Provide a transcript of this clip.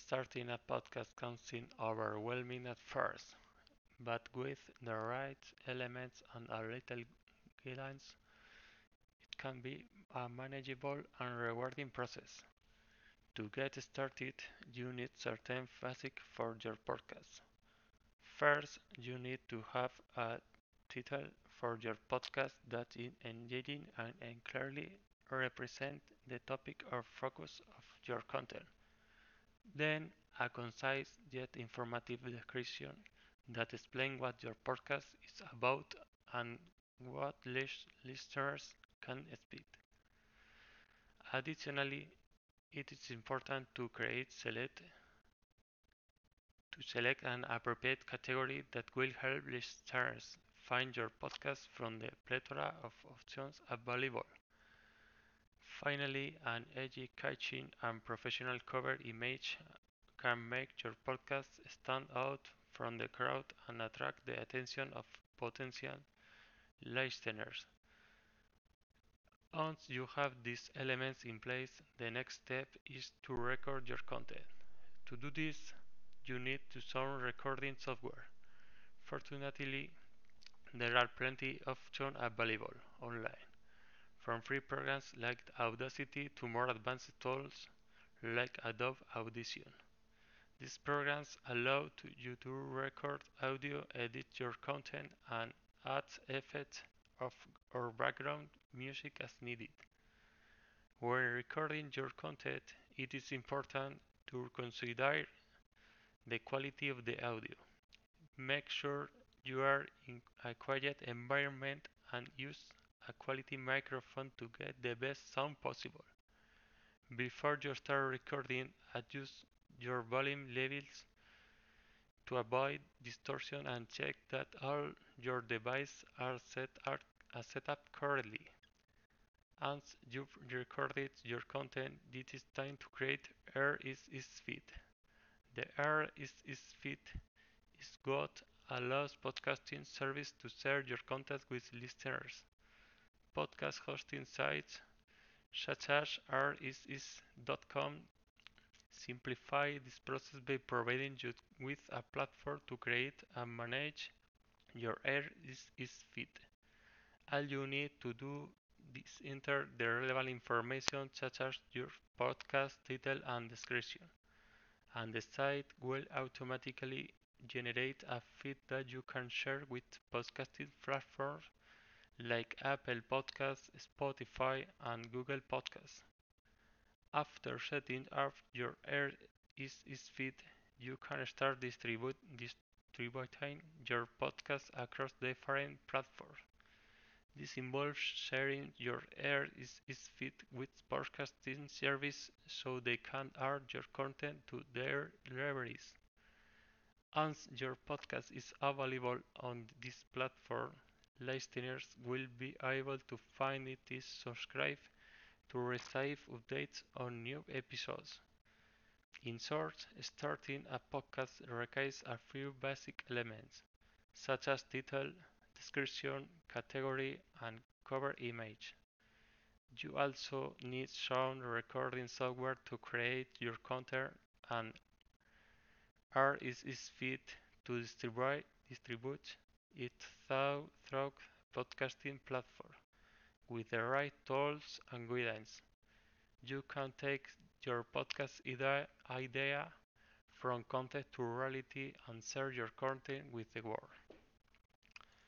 Starting a podcast can seem overwhelming at first, but with the right elements and a little guidance, it can be a manageable and rewarding process. To get started, you need certain basics for your podcast. First, you need to have a title for your podcast that is engaging and clearly represent the topic or focus of your content. Then, a concise yet informative description that explains what your podcast is about and what listeners can expect. Additionally, it is important to select an appropriate category that will help listeners find your podcast from the plethora of options available. Finally, an edgy, catchy, and professional cover image can make your podcast stand out from the crowd and attract the attention of potential listeners. Once you have these elements in place, the next step is to record your content. To do this, you need to sound recording software. Fortunately, there are plenty of options available online, from free programs like Audacity to more advanced tools like Adobe Audition. These programs allow you to record audio, edit your content, and add effects of or background music as needed. When recording your content, it is important to consider the quality of the audio. Make sure you are in a quiet environment and use a quality microphone to get the best sound possible. Before you start recording, adjust your volume levels to avoid distortion and check that all your devices are set up correctly. Once you've recorded your content, it is time to create RSS feed. The RSS feed is what allows podcasting service to share your content with listeners. Podcast hosting sites such as RSS.com simplify this process by providing you with a platform to create and manage your RSS feed. All you need to do is enter the relevant information such as your podcast title and description, and the site will automatically generate a feed that you can share with podcasting platforms like Apple Podcasts, Spotify, and Google Podcasts. After setting up your RSS feed, you can start distributing your podcast across different platforms. This involves sharing your RSS feed with podcasting services so they can add your content to their libraries. Once your podcast is available on this platform, listeners will be able to find it is subscribe to receive updates on new episodes. In short, starting a podcast requires a few basic elements, such as title, description, category, and cover image. You also need sound recording software to create your content and RSS feed to distribute it through podcasting platform. With the right tools and guidance, you can take your podcast idea from content to reality and share your content with the world.